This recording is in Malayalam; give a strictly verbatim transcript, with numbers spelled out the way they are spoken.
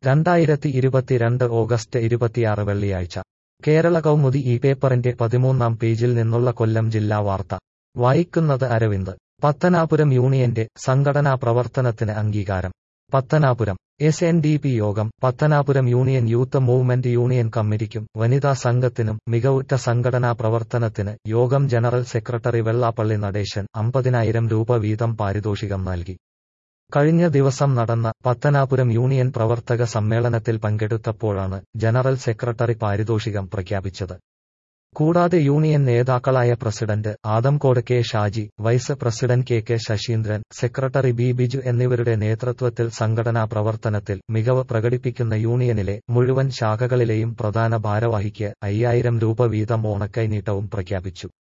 രണ്ടായിരത്തി ഇരുപത്തിരണ്ട് ഓഗസ്റ്റ് ഇരുപത്തിയാറ് വെള്ളിയാഴ്ച കേരള കൗമുദി ഈ പേപ്പറിന്റെ പതിമൂന്നാം പേജിൽ നിന്നുള്ള കൊല്ലം ജില്ലാ വാർത്ത വായിക്കുന്നത് അരവിന്ദ്. പത്തനാപുരം യൂണിയന്റെ സംഘടനാ പ്രവർത്തനത്തിന് അംഗീകാരം. Pathanapuram S N D P യോഗം Pathanapuram union youth movement union കമ്മിറ്റിക്കും വനിതാ സംഘത്തിനും മികവുറ്റ സംഘടനാ പ്രവർത്തനത്തിന് യോഗം ജനറൽ സെക്രട്ടറി വെള്ളാപ്പള്ളി നടേശൻ അമ്പതിനായിരം രൂപ വീതം പാരിതോഷികം നൽകി. കഴിഞ്ഞ ദിവസം നടന്ന പത്തനാപുരം യൂണിയൻ പ്രവർത്തക സമ്മേളനത്തിൽ പങ്കെടുത്തപ്പോഴാണ് ജനറൽ സെക്രട്ടറി പാരിതോഷികം പ്രഖ്യാപിച്ചത്. കൂടാതെ യൂണിയൻ നേതാക്കളായ president Adamcode K Shaji, vice president K K Sasheendran, secretary B Biju എന്നിവരുടെ നേതൃത്വത്തിൽ സംഘടനാ പ്രവർത്തനത്തിൽ മികവ് പ്രകടിപ്പിക്കുന്ന യൂണിയനിലെ മുഴുവൻ ശാഖകളിലെയും പ്രധാന ഭാരവാഹിക്ക് അയ്യായിരം രൂപ വീതം ഓണക്കൈനീട്ടവും പ്രഖ്യാപിച്ചു.